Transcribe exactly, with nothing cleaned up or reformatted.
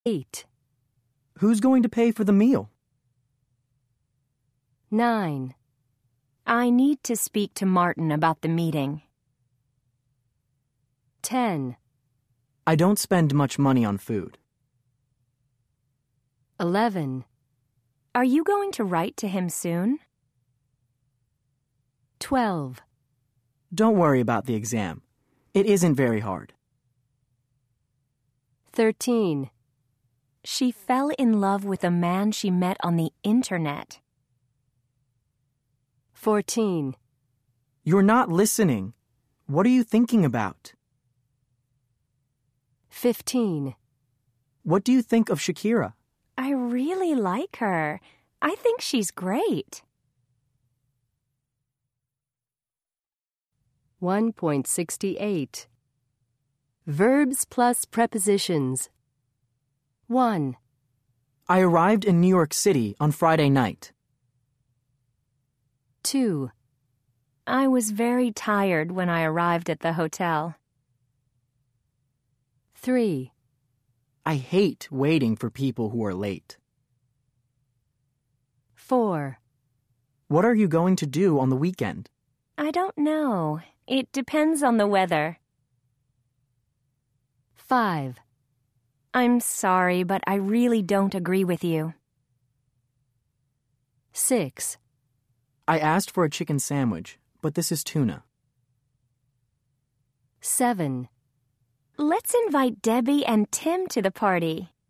eight. Who's going to pay for the meal? nine. I need to speak to Martin about the meeting. ten. I don't spend much money on food. eleven. Are you going to write to him soon? twelve. Don't worry about the exam. It isn't very hard. thirteen. She fell in love with a man she met on the internet. fourteen. You're not listening. What are you thinking about? fifteen. What do you think of Shakira? I really like her. I think she's great. one point six eight. Verbs plus prepositions. one. I arrived in New York City on Friday night. two. I was very tired when I arrived at the hotel. three. I hate waiting for people who are late. four. What are you going to do on the weekend? I don't know. It depends on the weather. five. I'm sorry, but I really don't agree with you. six. I asked for a chicken sandwich, but this is tuna. seven. Let's invite Debbie and Tim to the party.